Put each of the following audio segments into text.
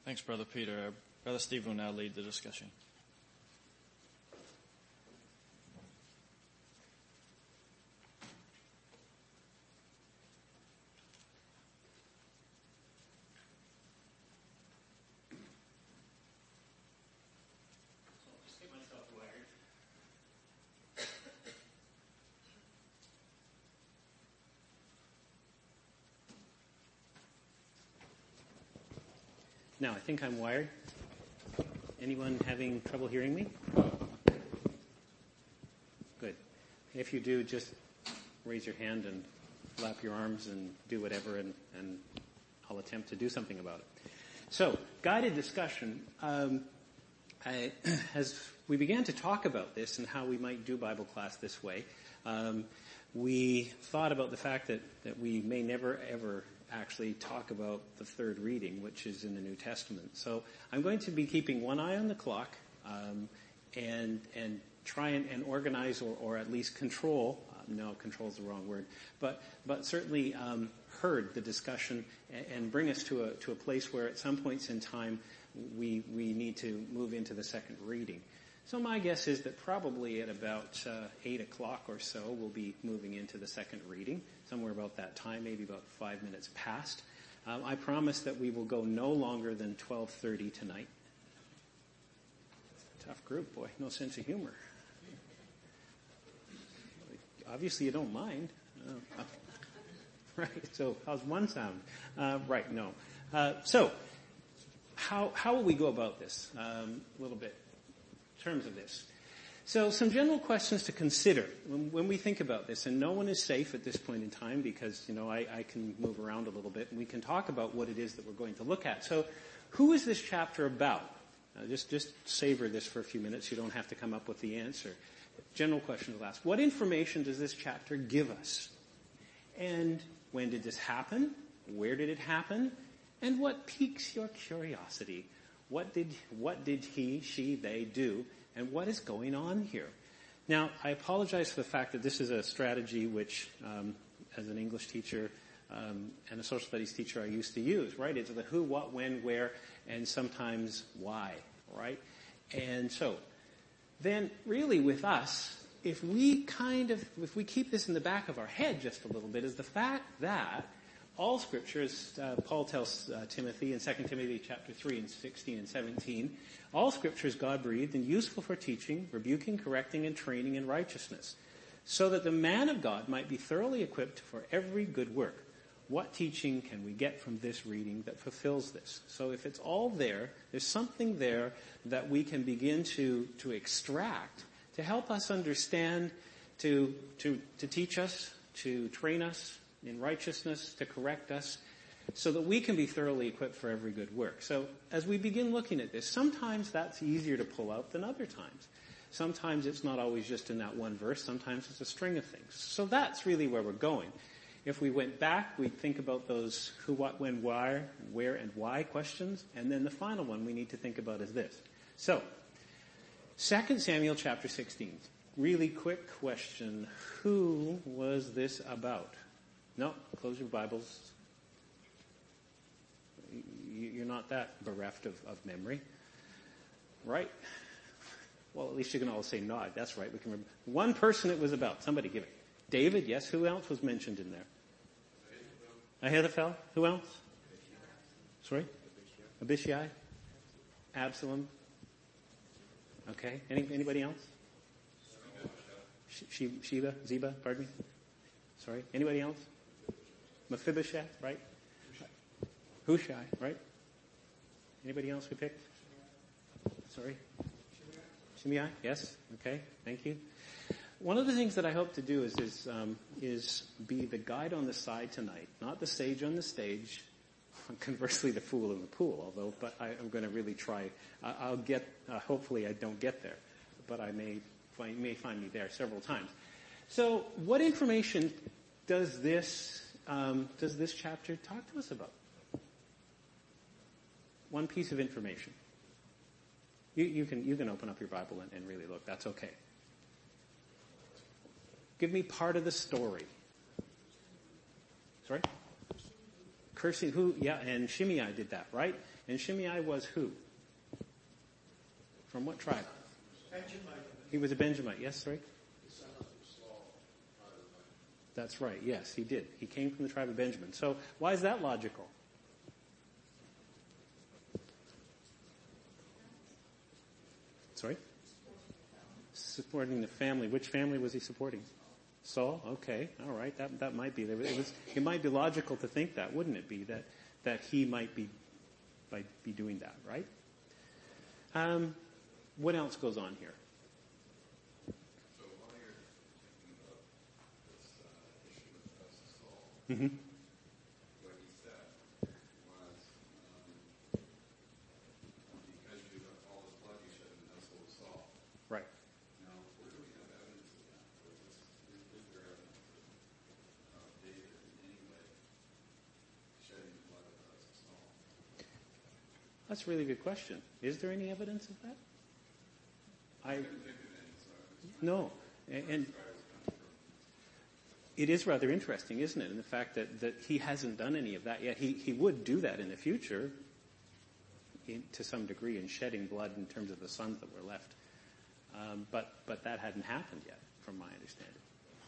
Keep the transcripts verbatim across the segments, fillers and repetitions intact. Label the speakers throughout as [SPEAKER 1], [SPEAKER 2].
[SPEAKER 1] Thanks, Brother Peter. Brother Steve will now lead the discussion.
[SPEAKER 2] Now, I think I'm wired. Anyone having trouble hearing me? Good. If you do, just raise your hand and flap your arms and do whatever, and, and I'll attempt to do something about it. So, guided discussion. Um, I, as we began to talk about this and how we might do Bible class this way, um, we thought about the fact that, that we may never ever actually talk about the third reading, which is in the New Testament. So I'm going to be keeping one eye on the clock um, and and try and, and organize or, or at least control. Uh, no, control is the wrong word, but but certainly um, herd the discussion and, and bring us to a to a place where at some points in time we we need to move into the second reading. So my guess is that probably at about uh, eight o'clock or so, we'll be moving into the second reading, somewhere about that time, maybe about five minutes past. Um, I promise that we will go no longer than twelve thirty tonight. Tough group, boy. No sense of humor. Obviously, you don't mind. Uh, right, so how's one sound? Uh, right, no. Uh, so, how how will we go about this? Um, a little bit. Terms of this. So some general questions to consider when, when we think about this, and no one is safe at this point in time because, you know, I, I can move around a little bit and we can talk about what it is that we're going to look at. So who is this chapter about? Uh, just, just savor this for a few minutes. You don't have to come up with the answer. General question to ask. What information does this chapter give us? And when did this happen? Where did it happen? And what piques your curiosity? What did, what did he, she, they do? And what is going on here? Now, I apologize for the fact that this is a strategy which, um, as an English teacher um, and a social studies teacher, I used to use, right? It's the who, what, when, where, and sometimes why, right? And so, then really with us, if we kind of, if we keep this in the back of our head just a little bit, is the fact that all Scripture, as uh, Paul tells uh, Timothy in Second Timothy chapter three and sixteen and seventeen, all Scripture is God-breathed and useful for teaching, rebuking, correcting, and training in righteousness, so that the man of God might be thoroughly equipped for every good work. What teaching can we get from this reading that fulfills this? So if it's all there, there's something there that we can begin to, to extract to help us understand, to, to, to teach us, to train us in righteousness, to correct us, so that we can be thoroughly equipped for every good work. So as we begin looking at this, sometimes that's easier to pull out than other times. Sometimes it's not always just in that one verse. Sometimes it's a string of things. So that's really where we're going. If we went back, we'd think about those who, what, when, why, where, and why questions. And then the final one we need to think about is this. So, Second Samuel chapter sixteen. Really quick question. Who was this about? No, close your Bibles. You're not that bereft of, of memory. Right? Well, at least you can all say nod. That's right. We can remember. One person it was about. Somebody give it. David, yes. Who else was mentioned in there? Ahithophel. Who else? Sorry? Abishai. Absalom. Okay. Any, anybody else? She, Sheba, Ziba, pardon me. Sorry. Anybody else? Mephibosheth, right? Hushai, right? Anybody else we picked? Sorry? Shimei? Yes? Okay. Thank you. One of the things that I hope to do is is, um, is be the guide on the side tonight, not the sage on the stage. Conversely, the fool in the pool. Although, but I, I'm going to really try. Uh, I'll get. Uh, hopefully, I don't get there, but I may find may find me there several times. So, what information does this um, does this chapter talk to us about? One piece of information. You, you can you can open up your Bible and, and really look. That's okay. Give me part of the story. Sorry? Cursing who? Yeah, and Shimei did that, right? And Shimei was who? From what tribe?
[SPEAKER 3] Benjamin.
[SPEAKER 2] He was a Benjamite. Yes, sorry?
[SPEAKER 3] The son of Saul.
[SPEAKER 2] That's right. Yes, he did. He came from the tribe of Benjamin. So why is that logical? Sorry? Supporting the family. Which family was he supporting? Saul? Okay. All right. That that might be. It was. It might be logical to think that, wouldn't it be? That that he might be might be doing that, right? Um, what else goes on here?
[SPEAKER 4] So while you're thinking about this uh, issue with us, Saul,
[SPEAKER 2] Mm-hmm.
[SPEAKER 4] what he said was, um, because you got all this blood you shed in the household of Saul.
[SPEAKER 2] Right.
[SPEAKER 4] Now, where do we have evidence of that? Or is, is, is there evidence of uh, David in any way shedding the blood of the house of Saul?
[SPEAKER 2] That's a really good question. Is there any evidence of that? I
[SPEAKER 4] couldn't think of any, so I was
[SPEAKER 2] no, and, and it is rather interesting, isn't it? In the fact that, that he hasn't done any of that yet. He he would do that in the future, in, to some degree, in shedding blood in terms of the sons that were left. Um, but but that hadn't happened yet, from my understanding.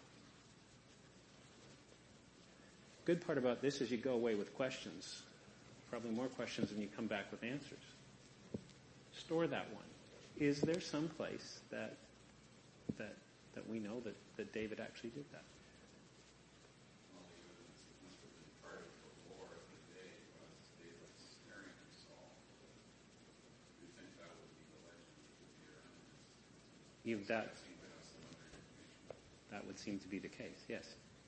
[SPEAKER 2] Good part about this is you go away with questions, probably more questions than you come back with answers. Store that one. Is there some place that that that we know that, that David actually did that?
[SPEAKER 4] Well, the evidence that must have been part of the lore of the day was David staring at Saul. Do you think that would be the legend that would be around this?
[SPEAKER 2] You, that
[SPEAKER 4] Seemed to have some other information.
[SPEAKER 2] that would seem to be the case. Yes.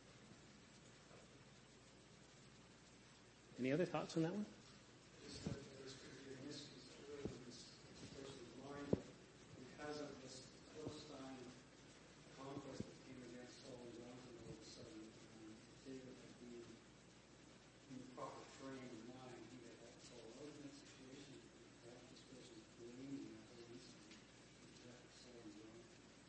[SPEAKER 2] Any other thoughts on that one?
[SPEAKER 3] Just that there's could be a misconstrued in this person's mind because of this Philistine conquest that came against Saul and Jonathan all of a sudden. Um, David had been in the proper frame of mind. He had helped Saul out in that situation. Perhaps this person's blaming that whole incident for the death of Saul and Jonathan.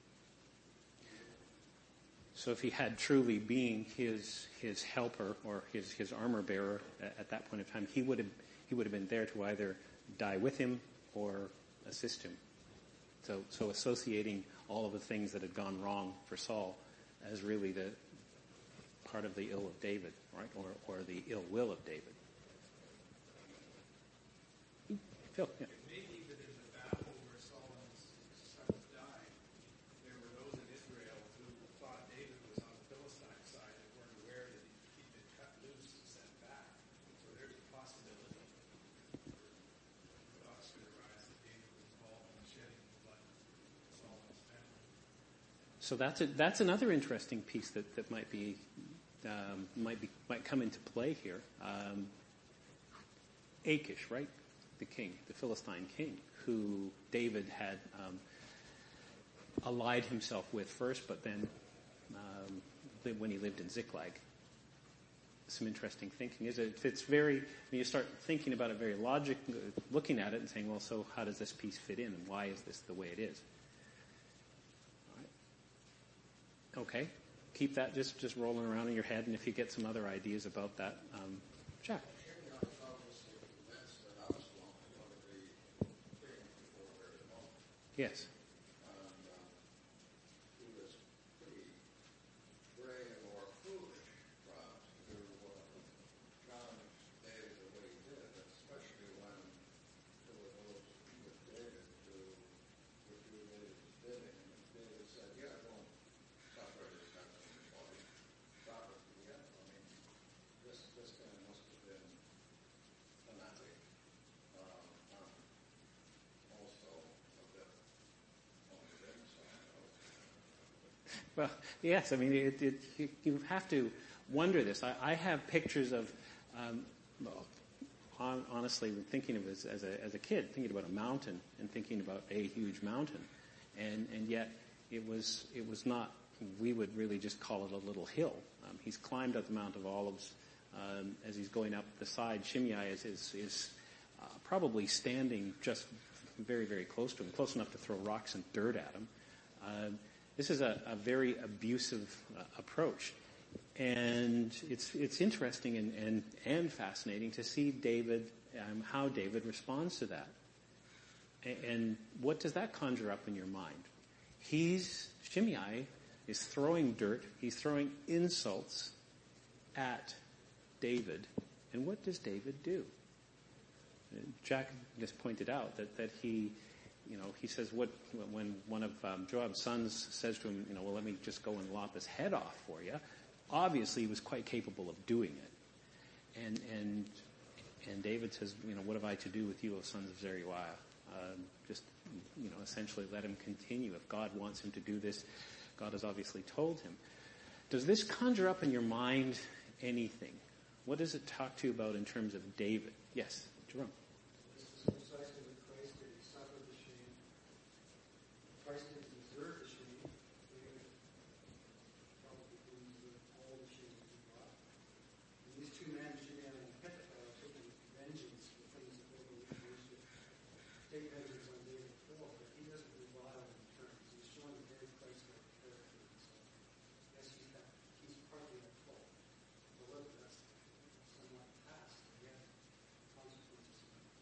[SPEAKER 2] So if he had truly being his his helper or his, his armor bearer at, at that point in time, he would have he would have been there to either die with him or assist him. So so associating all of the things that had gone wrong for Saul as really the part of the ill of David, right, or or the ill will of David. Phil, yeah.
[SPEAKER 5] Maybe that in the battle where Solomon's sons died, there were those in Israel who thought David was on the Philistine side and weren't aware that he'd been cut loose and sent back. So there's a possibility thoughts could arise that David was involved in shedding the blood of Solomon's family.
[SPEAKER 2] So that's a, that's another interesting piece that, that might be um, might be might come into play here. Um, Achish, right, the king, the Philistine king, who David had um, allied himself with first, but then um, lived when he lived in Ziklag. Some interesting thinking. Is it? It's very. When you start thinking about it, very logic, looking at it and saying, well, so how does this piece fit in, and why is this the way it is? Okay, keep that just, just rolling around in your head, and if you get some other ideas about that, um, Jack. Yes. Well, yes. I mean, it, it, you, you have to wonder this. I, I have pictures of, um, well, on, honestly, thinking of it as, as a as a kid, thinking about a mountain and thinking about a huge mountain, and and yet it was it was not. We would really just call it a little hill. Um, he's climbed up the Mount of Olives um, as he's going up the side. Shimei is is, is uh, probably standing just very very close to him, close enough to throw rocks and dirt at him. Um, This is a, a very abusive uh, approach. And it's it's interesting and, and, and fascinating to see David um, how David responds to that. A- and what does that conjure up in your mind? He's, Shimei is throwing dirt, he's throwing insults at David. And what does David do? Jack just pointed out that, that he, you know, he says what, when one of um, Joab's sons says to him, you know, well, let me just go and lop his head off for you. Obviously, he was quite capable of doing it. And, and, and David says, you know, what have I to do with you, O sons of Zeruiah? Um, just, you know, essentially let him continue. If God wants him to do this, God has obviously told him. Does this conjure up in your mind anything? What does it talk to you about in terms of David? Yes, Jerome.
[SPEAKER 3] This is precisely what Christ did. He suffered the shame. Christ didn't deserve the shame. David probably didn't deserve all the shame he brought. And these two men, Shimei and Ahithophel, are taking vengeance for things that they believe they should take vengeance on David for, but he doesn't revile in return. He's showing a very Christ-like character. And so, yes, he's, got, he's partly at fault. But look, that's somewhat past, and yet consequences.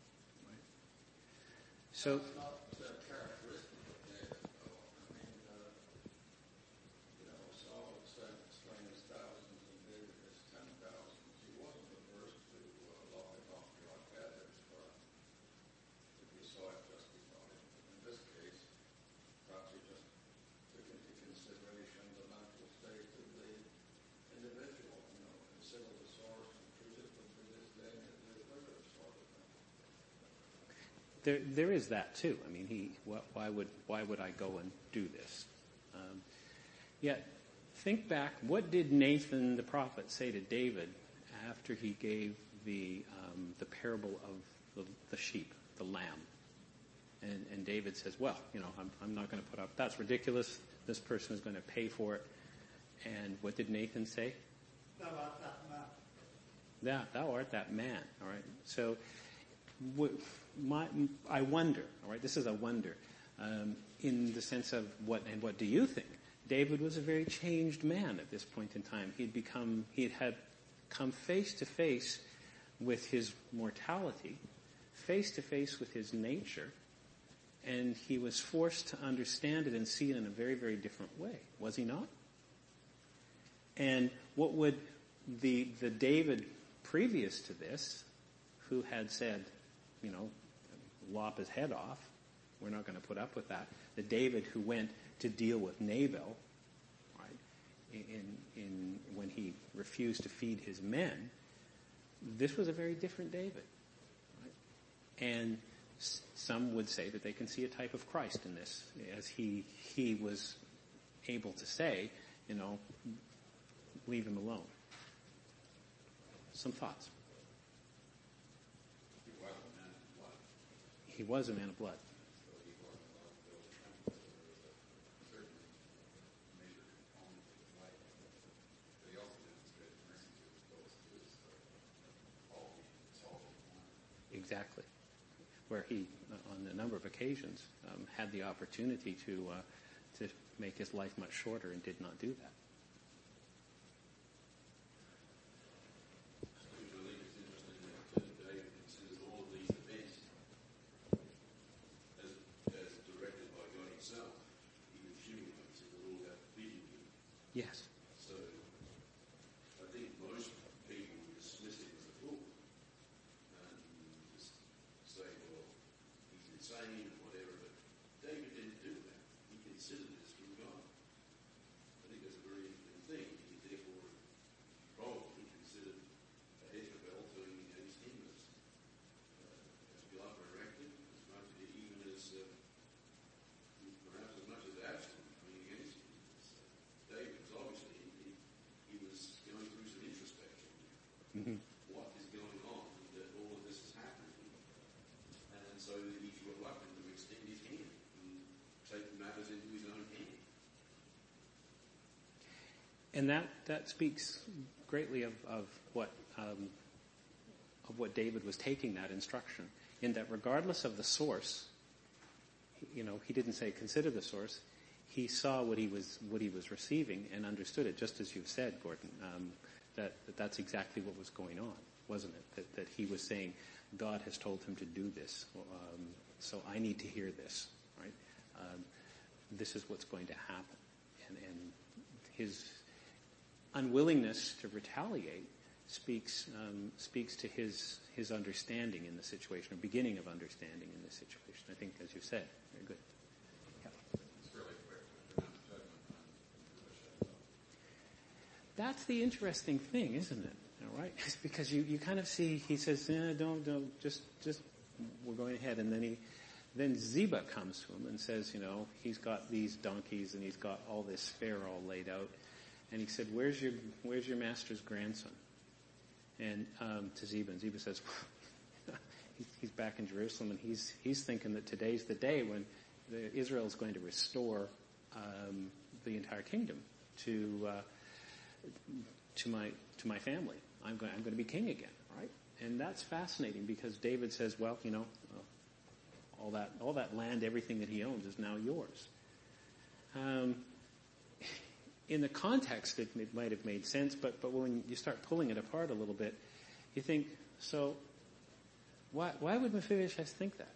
[SPEAKER 2] So,
[SPEAKER 4] It's not uh, characteristic of David, though. I mean, uh, you know, Saul sent slain his thousands and David his ten thousands. He wasn't averse to uh, lopping off like that if, uh, if he saw it justified. In this case, perhaps he just took into consideration the mental state of the individual, you know, consider the source and treat it with this day and the other sort of thing.
[SPEAKER 2] There, there is that too. I mean, he. Why would why would I go and do this? Um, yet, think back. What did Nathan the prophet say to David after he gave the um, the parable of the, the sheep, the lamb? And, and David says, "Well, you know, I'm, I'm not going to put up. That's ridiculous. This person is going to pay for it." And what did Nathan say?
[SPEAKER 3] Thou art that man.
[SPEAKER 2] Yeah, thou art that man. All right. So. W- My, I wonder, all right, this is a wonder, um, in the sense of what, and what do you think? David was a very changed man at this point in time. He'd become, he had come face to face with his mortality, face to face with his nature, and he was forced to understand it and see it in a very, very different way, was he not? And what would the, the David previous to this, who had said, you know, lop his head off, we're not going to put up with that. The David who went to deal with Nabal, right, in, in, when he refused to feed his men, this was a very different David. Right? And s- some would say that they can see a type of Christ in this, as he, he was able to say, you know, leave him alone. Some thoughts. He was a man of blood. Exactly. Where he, on a number of occasions, um, had the opportunity to uh, to make his life much shorter and did not do that. Yes.
[SPEAKER 4] So I think most people would dismiss it as a fool and just say, well, he's insane or whatever, but David didn't do that. He considered this from God. I think that's a very interesting thing. He therefore probably considered Ahithophel turning against him as, uh, as God directed, as much even as uh, perhaps as much as Absalom coming against him. David was obviously, he, he was going through some introspection.
[SPEAKER 2] Mm-hmm.
[SPEAKER 4] What is going on? That all of this is happening. And so he's reluctant to extend his hand and take matters into his own hand.
[SPEAKER 2] And that, that speaks greatly of, of what um, of what David was taking that instruction, in that regardless of the source, you know, he didn't say consider the source. He saw what he was what he was receiving and understood it, just as you've said, Gordon, um, that, that that's exactly what was going on. wasn't it? That, that he was saying, God has told him to do this, um, so I need to hear this, right? Um, this is what's going to happen. And, and his unwillingness to retaliate speaks um, speaks to his his understanding in the situation, or beginning of understanding in this situation. I think, as you said, very good.
[SPEAKER 4] It's really quick to pronounce judgment on Mephibosheth.
[SPEAKER 2] That's the interesting thing, isn't it? All right, it's because you, you kind of see he says, eh, don't don't just just we're going ahead, and then he then Ziba comes to him and says, you know, he's got these donkeys and he's got all this fare all laid out, and he said, where's your where's your master's grandson? And um, to Ziba, and Ziba says, he's back in Jerusalem, and he's he's thinking that today's the day when the, Israel is going to restore um, the entire kingdom to uh, to my to my family. I'm going I'm going to be king again, right? And that's fascinating because David says, well, you know, uh, all that all that land, everything that he owns is now yours. Um, in the context, it, it might have made sense, but but when you start pulling it apart a little bit, you think, so why why would Mephibosheth think that?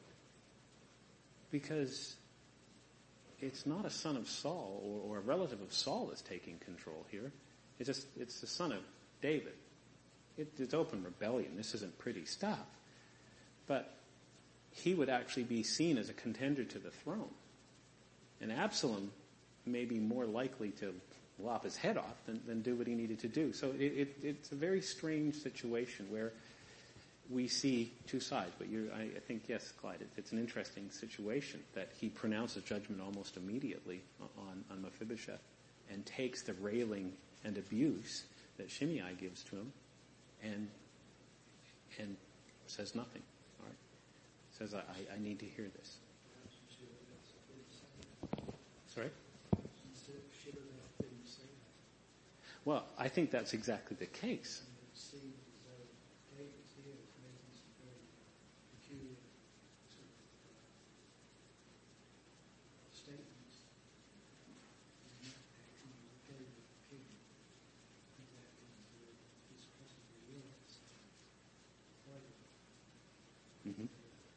[SPEAKER 2] Because it's not a son of Saul or, or a relative of Saul that's taking control here. It's just it's the son of David. It, it's open rebellion. This isn't pretty stuff. But he would actually be seen as a contender to the throne. And Absalom may be more likely to lop his head off than, than do what he needed to do. So it, it, it's a very strange situation where we see two sides. But you, I, I think, yes, Clyde, it, it's an interesting situation that he pronounces judgment almost immediately on, on Mephibosheth and takes the railing and abuse that Shimei gives to him and and says nothing. All right. Says, I, I need to hear this. Sorry? Well, I think that's exactly the case. Mm-hmm.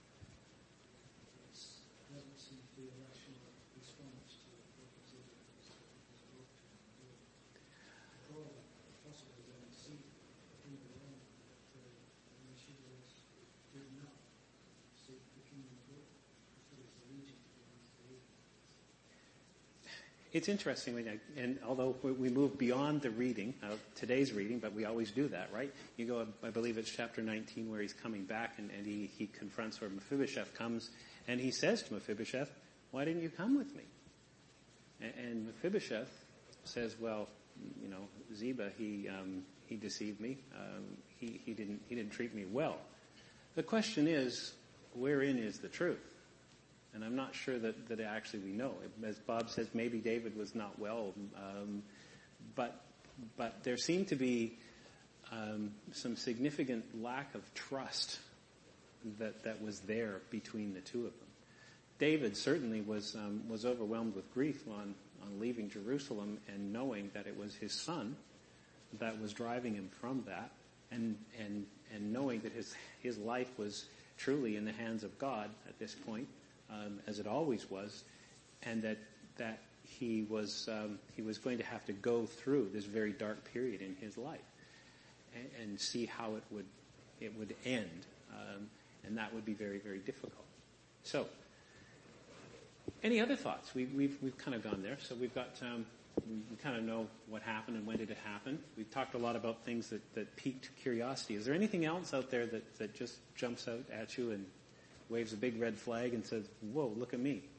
[SPEAKER 2] It's interesting, when I, and although we move beyond the reading, uh, today's reading, but we always do that, right? You go, I believe it's chapter nineteen where he's coming back and, and he, he confronts where Mephibosheth comes and he says to Mephibosheth, why didn't you come with me? And, and Mephibosheth says, well, you know, Ziba, he, um, he deceived me. Um, he, he didn't, he didn't treat me well. The question is, wherein is the truth? And I'm not sure that, that actually we know. As Bob says, maybe David was not well, um, but but there seemed to be um, some significant lack of trust that that was there between the two of them. David certainly was um, was overwhelmed with grief on on leaving Jerusalem and knowing that it was his son that was driving him from that, and and and knowing that his his life was truly in the hands of God at this point. Um, as it always was, and that that he was um, he was going to have to go through this very dark period in his life, and, and see how it would it would end, um, and that would be very very difficult. So, any other thoughts? We, we've we've kind of gone there. So we've got um, we, we kind of know what happened and when did it happen. We've talked a lot about things that, that piqued curiosity. Is there anything else out there that, that just jumps out at you and waves a big red flag and says, whoa, look at me?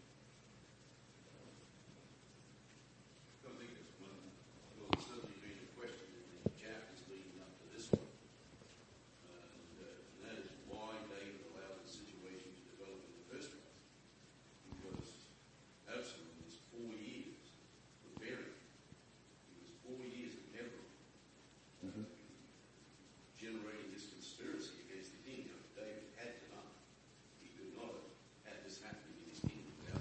[SPEAKER 4] I don't think it's one. Well, it's certainly been a question in the chapters leading up to this one. Uh, and, uh, and that is why David allowed the situation to develop in the first place. Because Absalom was four years preparing. He was four years at Hebron, mm-hmm. generating this conspiracy against the king. David had to know. He could not have had this happening in his kingdom without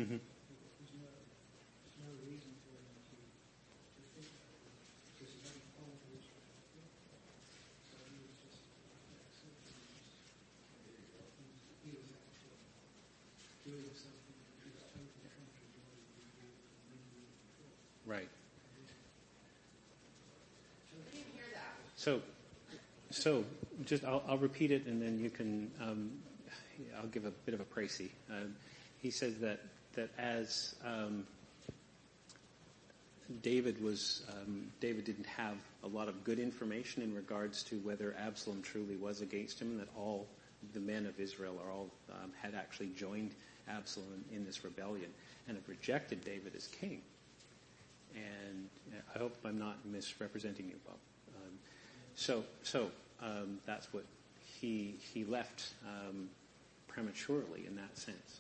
[SPEAKER 2] Mm-hmm.
[SPEAKER 3] There's no, there's no reason for him to, to think that way. Because he hadn't called to Israel before. So he was just, yeah, so he was just, he was actually doing something which was totally contrary to what he was doing for many years before.
[SPEAKER 2] Right.
[SPEAKER 6] I didn't hear that.
[SPEAKER 2] So, so just I'll, I'll repeat it, and then you can. Um, I'll give a bit of a précis. Uh, he says that that as um, David was, um, David didn't have a lot of good information in regards to whether Absalom truly was against him, and that all the men of Israel are all um, had actually joined Absalom in this rebellion and have rejected David as king. And I hope I'm not misrepresenting you, Bob. Um, so, so um, that's what he he left um, prematurely in that sense.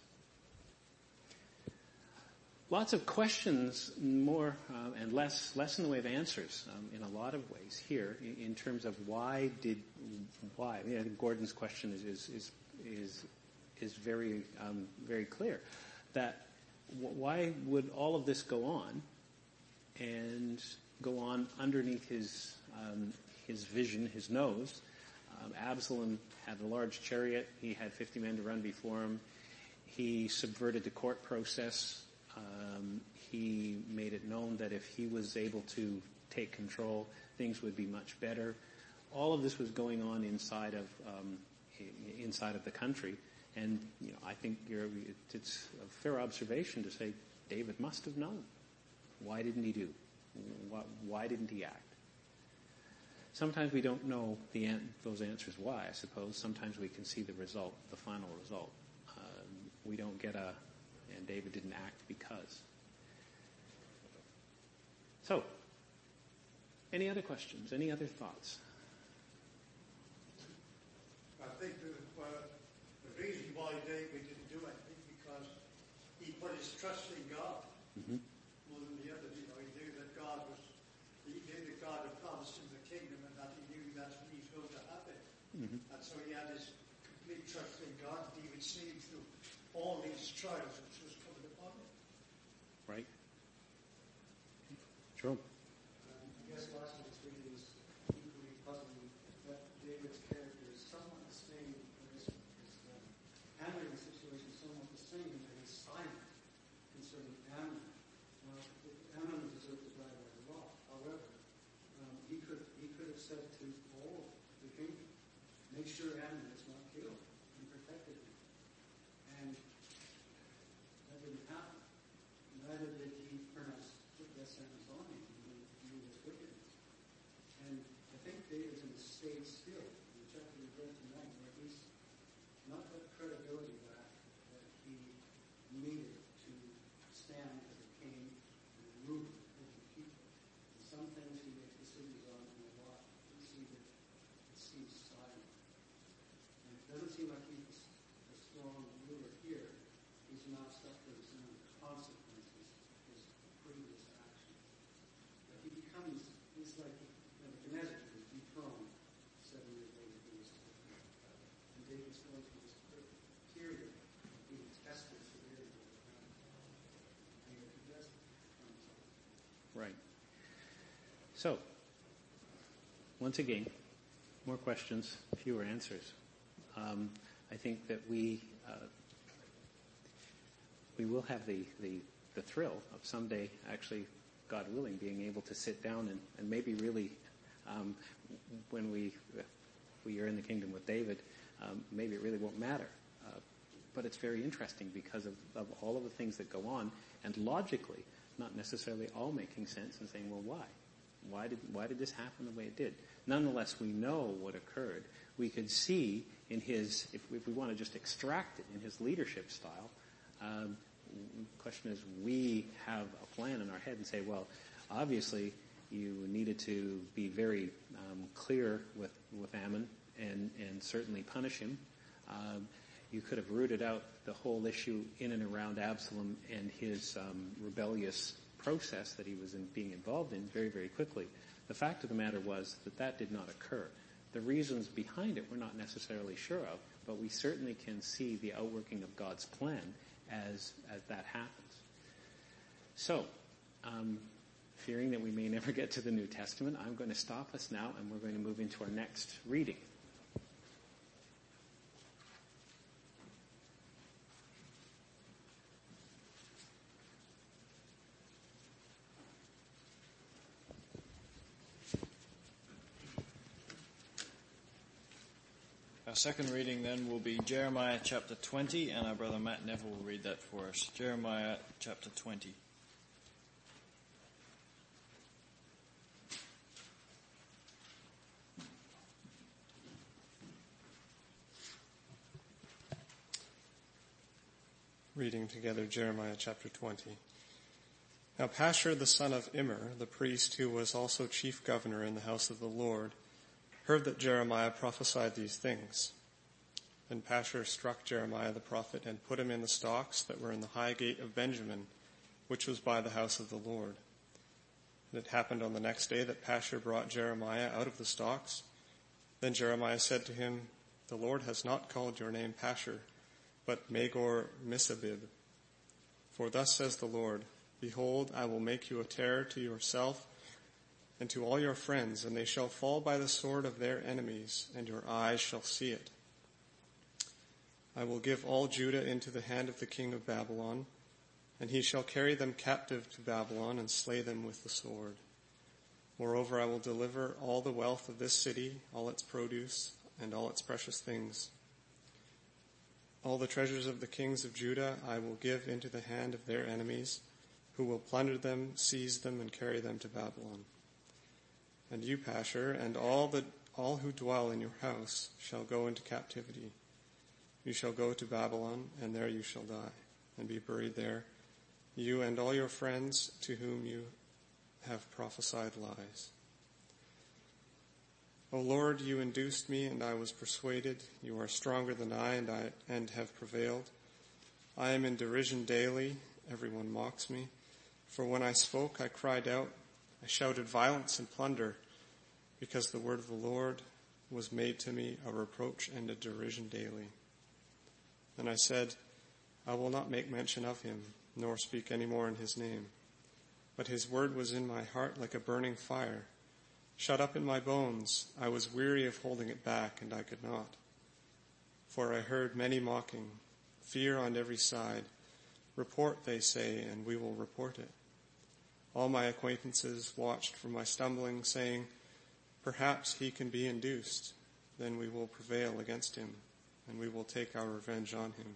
[SPEAKER 2] Lots of questions, more uh, and less less in the way of answers um, in a lot of ways here in, in terms of why did why. I mean, I think Gordon's question is is is is, is very um, very clear that w- why would all of this go on? And go on underneath his um, his vision, his nose. Um, Absalom had a large chariot. He had fifty men to run before him. He subverted the court process. Um, he made it known that if he was able to take control, things would be much better. All of this was going on inside of um, inside of the country, and you know I think you're, it's a fair observation to say David must have known. Why didn't he do? Why, why didn't he act? Sometimes we don't know the an- those answers why, I suppose. Sometimes we can see the result, the final result. Um, we don't get a, and David didn't act because. So, any other questions? Any other thoughts?
[SPEAKER 7] I think the, uh, the reason why David didn't do anything because he put his trust in God.
[SPEAKER 2] Mm-hmm.
[SPEAKER 7] More than the other, you know, he knew that God was, he knew that God had promised him the kingdom and that he knew that's when he's going to happen.
[SPEAKER 2] Mm-hmm.
[SPEAKER 7] And so he had his complete trust in God and he would see him through all these trials which was coming upon him.
[SPEAKER 2] Right? Jerome?
[SPEAKER 3] Um, I guess last week's reading was equally puzzling. That David's character is somewhat the same, or his, his um, handling the situation is somewhat the same, and he's silent concerning Amnon. Now, Amnon deserved to die by the law. However, um, he could he could have said to all the kingdom, make sure Amnon is not killed and protected him. And that didn't happen. Neither did he pronounce death sentence on him. He knew his wickedness. And I think David's in a state still, in the chapter we read tonight, where he's not got credibility back that he needed to stand as a king and rule over the people. And some things he makes decisions on and a lot. You see that it seems silent. And it doesn't seem like he's a strong ruler here. He's not suffering some of the consequences of his previous actions. But he becomes, he's like Nebuchadnezzar, who was dethroned seven years later. He was and David's going through this period of being tested severely by the hand. And Nebuchadnezzar comes up.
[SPEAKER 2] Right. So, once again, more questions, fewer answers. Um, I think that we uh, we will have the, the, the thrill of someday, actually, God willing, being able to sit down and, and maybe really, um, when we we are in the kingdom with David, um, maybe it really won't matter. Uh, but it's very interesting because of, of all of the things that go on, and logically, not necessarily all making sense and saying, well, why? Why did why did this happen the way it did? Nonetheless, we know what occurred. We could see in his, if, if we want to just extract it, in his leadership style. Um, the question is, we have a plan in our head and say, well, obviously, you needed to be very um, clear with with Ammon and and certainly punish him. Um, you could have rooted out the whole issue in and around Absalom and his um, rebellious process that he was in, being involved in very, very quickly. The fact of the matter was that that did not occur. The reasons behind it we're not necessarily sure of, but we certainly can see the outworking of God's plan as as that happens. So, um, fearing that we may never get to the New Testament, I'm going to stop us now, and we're going to move into our next reading.
[SPEAKER 1] Our second reading then will be Jeremiah chapter twenty, and our brother Matt Neville will read that for us. Jeremiah chapter twenty.
[SPEAKER 8] Reading together Jeremiah chapter twenty. Now Pashur the son of Immer, the priest who was also chief governor in the house of the Lord, heard that Jeremiah prophesied these things. Then Pashur struck Jeremiah the prophet and put him in the stocks that were in the high gate of Benjamin, which was by the house of the Lord. And it happened on the next day that Pashur brought Jeremiah out of the stocks. Then Jeremiah said to him, "The Lord has not called your name Pashur, but Magor Missabib. For thus says the Lord, Behold, I will make you a terror to yourself and to all your friends, and they shall fall by the sword of their enemies, and your eyes shall see it. I will give all Judah into the hand of the king of Babylon, and he shall carry them captive to Babylon and slay them with the sword. Moreover, I will deliver all the wealth of this city, all its produce, and all its precious things. All the treasures of the kings of Judah I will give into the hand of their enemies, who will plunder them, seize them, and carry them to Babylon. And you, Pashur, and all the all who dwell in your house shall go into captivity. You shall go to Babylon, and there you shall die, and be buried there, you and all your friends to whom you have prophesied lies. O Lord, you induced me, and I was persuaded. You are stronger than I, and I and have prevailed. I am in derision daily. Everyone mocks me. For when I spoke, I cried out. I shouted violence and plunder, because the word of the Lord was made to me a reproach and a derision daily. And I said, I will not make mention of him, nor speak any more in his name. But his word was in my heart like a burning fire. Shut up in my bones, I was weary of holding it back, and I could not. For I heard many mocking, fear on every side. Report, they say, and we will report it. All my acquaintances watched for my stumbling, saying, Perhaps he can be induced, then we will prevail against him, and we will take our revenge on him.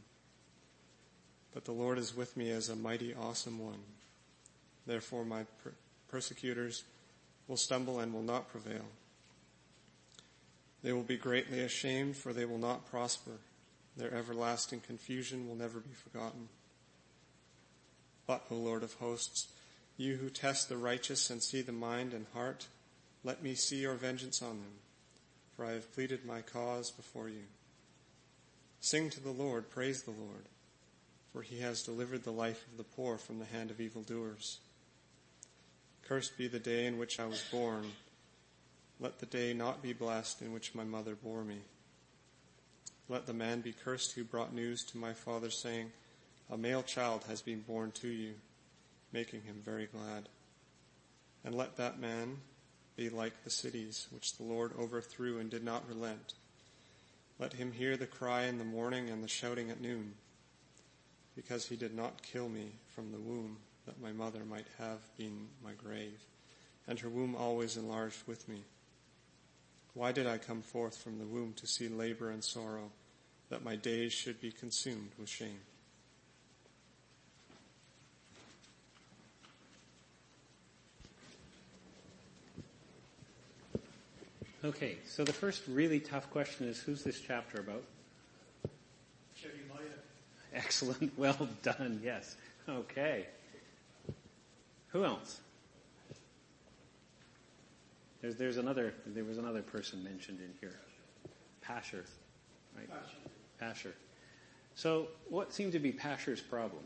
[SPEAKER 8] But the Lord is with me as a mighty, awesome one. Therefore my per- persecutors will stumble and will not prevail. They will be greatly ashamed, for they will not prosper. Their everlasting confusion will never be forgotten. But, O Lord of hosts, you who test the righteous and see the mind and heart, let me see your vengeance on them, for I have pleaded my cause before you. Sing to the Lord, praise the Lord, for he has delivered the life of the poor from the hand of evildoers. Cursed be the day in which I was born. Let the day not be blessed in which my mother bore me. Let the man be cursed who brought news to my father, saying, A male child has been born to you, making him very glad. And let that man be like the cities which the Lord overthrew and did not relent. Let him hear the cry in the morning and the shouting at noon, because he did not kill me from the womb, that my mother might have been my grave, and her womb always enlarged with me. Why did I come forth from the womb to see labor and sorrow, that my days should be consumed with shame?
[SPEAKER 2] Okay, so the first really tough question is, who's this chapter about?
[SPEAKER 7] Jeremiah.
[SPEAKER 2] Excellent, well done, yes. Okay. Who else? There's, there's another, there was another person mentioned in here. Pashur, right?
[SPEAKER 7] Pashur.
[SPEAKER 2] Pashur. So what seemed to be Pashur's problem?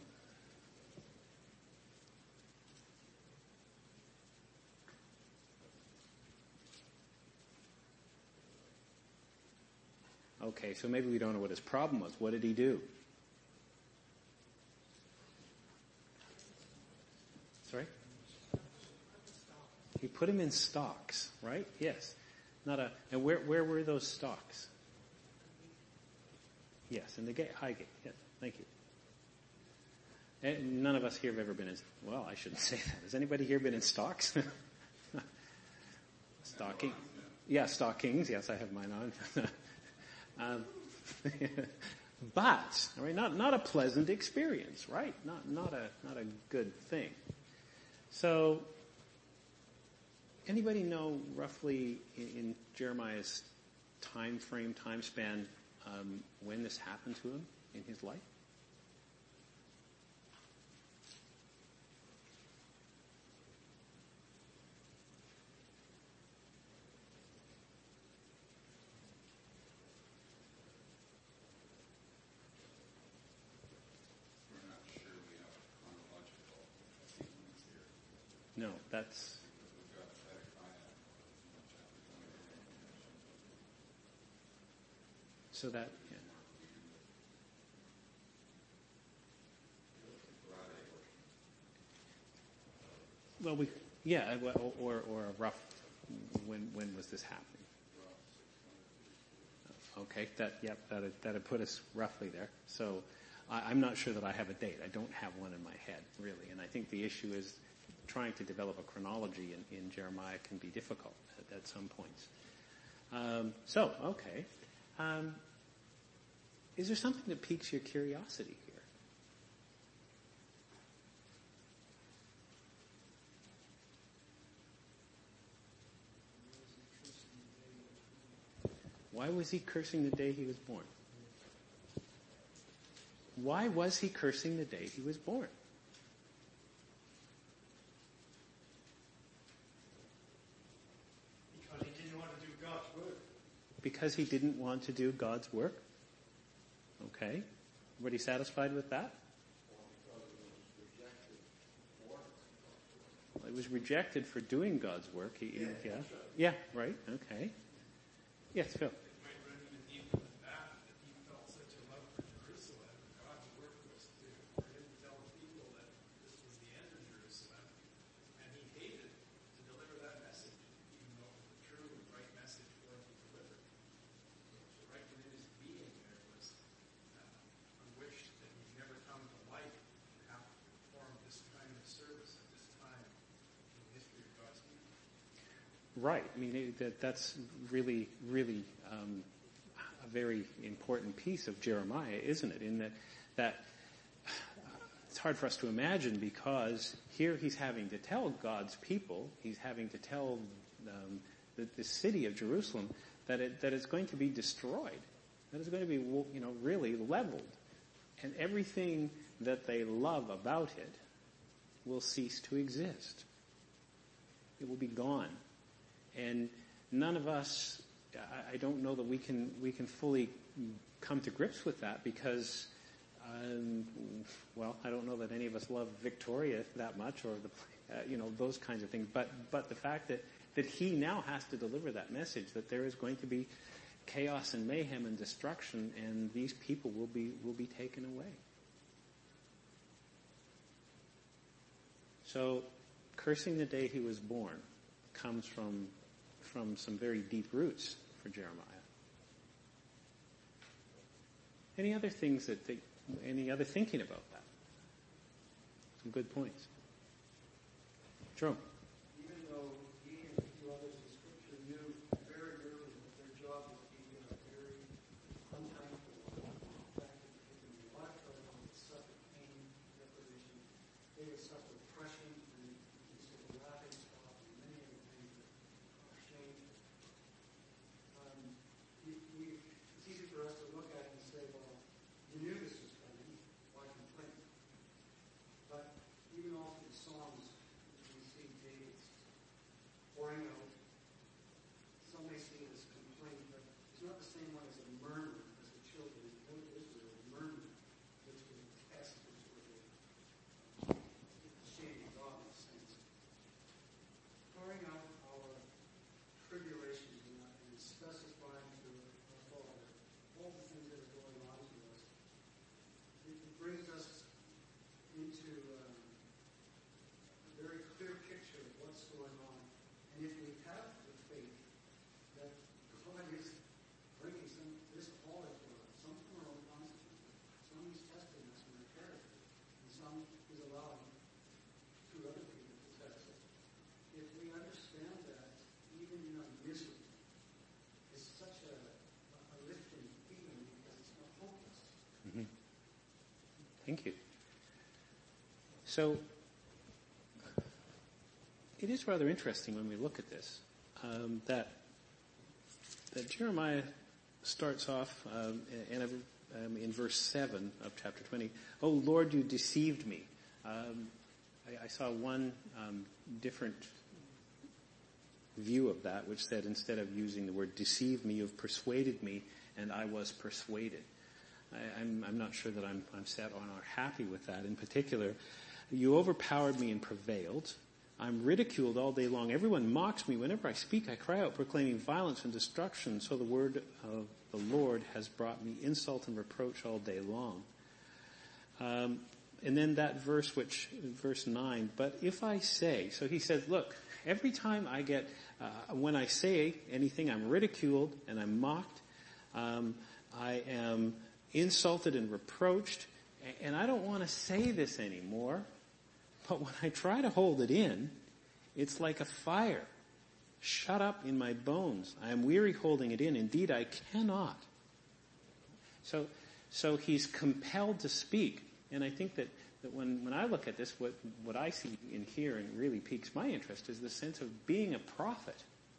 [SPEAKER 2] Okay, so maybe we don't know what his problem was. What did he do? put him in stocks, right? Yes. Not a, and where, where were those stocks? Yes, in the gate, high gate. Yes, thank you. And none of us here have ever been in, well, I shouldn't say that. Has anybody here been in stocks? Stocking. Yeah, stockings. Yes, I have mine on. um, but, all right, not, not a pleasant experience, right? Not, not a, not a good thing. So, anybody know roughly in, in Jeremiah's time frame, time span, um, when this happened to him in his life?
[SPEAKER 4] We're not sure we have a chronological sequence here.
[SPEAKER 2] No, that's...
[SPEAKER 4] We've got Zedekiah, chapter twenty.
[SPEAKER 2] So that, yeah. Well, we, yeah, well, or, or a rough, when, when was this happening? Okay, that, yep, that'd, that'd put us roughly there. So I, I'm not sure that I have a date. I don't have one in my head, really. And I think the issue is trying to develop a chronology in, in Jeremiah can be difficult at, at some points. Um, so, okay. Um, is there something that piques your curiosity here? Why was he cursing the day he was born? Why was he cursing the day he was born?
[SPEAKER 7] Because he didn't want to do God's work.
[SPEAKER 2] Because he didn't want to do God's work? Okay. Everybody satisfied with that? Well, it was rejected for doing God's work. He, yeah, yeah. Yeah, right. Okay. Yes, Phil.
[SPEAKER 5] It might run even deeper than that, that he felt such a love for Jerusalem. God's work was to, for him to tell the people that this was the end of Jerusalem. And he hated to deliver that message, even though it was a true and right message for him to deliver. So right within his being there was uh, a wish that he'd never come to life and have to perform this kind of service at this time in the history of God's people.
[SPEAKER 2] Right. I mean, it, that, that's really, really um, a very important piece of Jeremiah, isn't it? In that, that uh, it's hard for us to imagine because here he's having to tell God's people, he's having to tell um, the, the city of Jerusalem that it, that it's going to be destroyed, that it's going to be, you know, really leveled, and everything that they love about it will cease to exist. It will be gone. And none of us, I, I don't know that we can we can fully come to grips with that because, um, well, I don't know that any of us love Victoria that much or the, uh, you know, those kinds of things. But but the fact that that he now has to deliver that message that there is going to be chaos and mayhem and destruction, and these people will be will be taken away. So, cursing the day he was born comes from from some very deep roots for Jeremiah. Any other things that they, any other thinking about that? Some good points. Jerome.
[SPEAKER 3] Even though he and a few others in Scripture knew very early that their job was to be in a very unthankful life. In fact, that they would be a lot of trouble, they would suffer pain, deprivation, they would suffer oppression, and consider laughing stock, and many other things that are shameful. Um, we, we, it's easy for us to look at it and say, well, you knew this was coming, why complain? But even all through the Psalms, we see And if we have the faith that God is bringing some, this all is for us, some from our own consequences, some He's testing us in our character, and some He's allowing through other people to test us. If we understand that, even in our misery, it's such a, a lifting feeling because it's not hopeless.
[SPEAKER 2] Mm-hmm. Thank you. So, it is rather interesting when we look at this, um, that, that Jeremiah starts off um, in, um, in verse seven of chapter twenty, "Oh Lord, you deceived me." Um, I, I saw one um, different view of that, which said instead of using the word deceive me, you've persuaded me, and I was persuaded. I, I'm, I'm not sure that I'm, I'm set on or happy with that. In particular, you overpowered me and prevailed. I'm ridiculed all day long. Everyone mocks me. Whenever I speak, I cry out, proclaiming violence and destruction. So the word of the Lord has brought me insult and reproach all day long. Um, and then that verse, which, verse nine, but if I say, so he said, look, every time I get, uh, when I say anything, I'm ridiculed and I'm mocked. Um, I am insulted and reproached. And I don't want to say this anymore. But when I try to hold it in, it's like a fire shut up in my bones. I am weary holding it in. Indeed, I cannot. So, so he's compelled to speak. And I think that, that when, when I look at this, what, what I see in here and really piques my interest is the sense of being a prophet.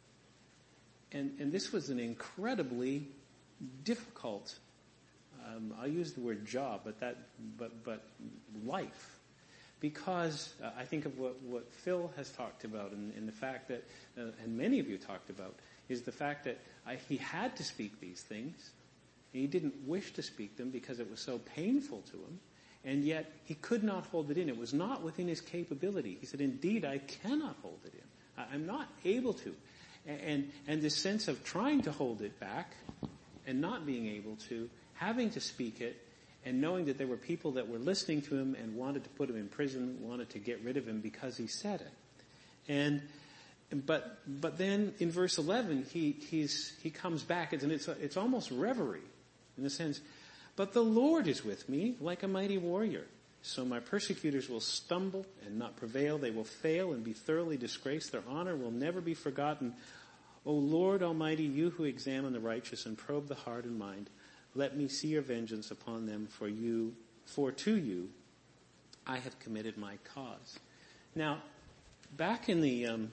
[SPEAKER 2] And, and this was an incredibly difficult, um, I'll use the word job, but that, but, but life. Because uh, I think of what, what Phil has talked about and, and the fact that, uh, and many of you talked about, is the fact that I, he had to speak these things. And he didn't wish to speak them because it was so painful to him. And yet he could not hold it in. It was not within his capability. He said, indeed, I cannot hold it in. I, I'm not able to. And, and, and this sense of trying to hold it back and not being able to, having to speak it, and knowing that there were people that were listening to him and wanted to put him in prison, wanted to get rid of him because he said it. And, but, but then in verse eleven, he, he's, he comes back and it's, it's almost reverie in the sense, but the Lord is with me like a mighty warrior. So my persecutors will stumble and not prevail. They will fail and be thoroughly disgraced. Their honor will never be forgotten. O Lord Almighty, you who examine the righteous and probe the heart and mind, let me see your vengeance upon them, for you, for to you I have committed my cause. Now, back in the, um,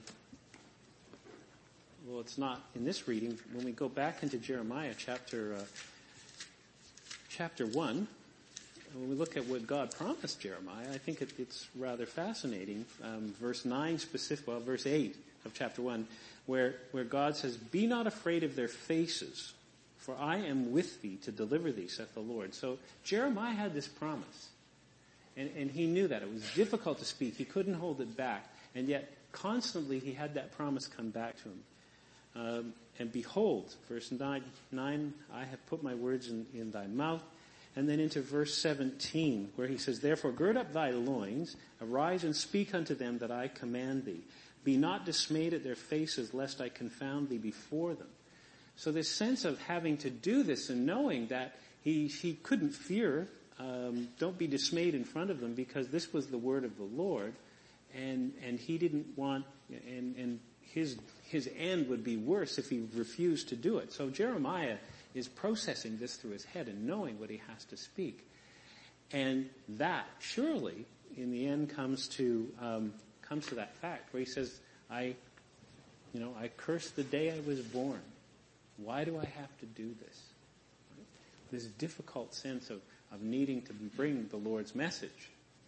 [SPEAKER 2] well, it's not in this reading. When we go back into Jeremiah chapter uh, chapter one, when we look at what God promised Jeremiah, I think it, it's rather fascinating. Um, verse nine specific, well, verse eight of chapter one, where where God says, "Be not afraid of their faces, for I am with thee to deliver thee, saith the Lord." So Jeremiah had this promise. And, and he knew that. It was difficult to speak. He couldn't hold it back. And yet, constantly, he had that promise come back to him. Um, and behold, verse nine, nine, I have put my words in, in thy mouth. And then into verse seventeen, where he says, "Therefore gird up thy loins, arise and speak unto them that I command thee. Be not dismayed at their faces, lest I confound thee before them." So this sense of having to do this and knowing that he, he couldn't fear, um, don't be dismayed in front of them, because this was the word of the Lord, and, and he didn't want, and, and his, his end would be worse if he refused to do it. So Jeremiah is processing this through his head and knowing what he has to speak. And that surely in the end comes to, um, comes to that fact where he says, I, you know, I curse the day I was born. Why do I have to do this? This difficult sense of, of needing to bring the Lord's message.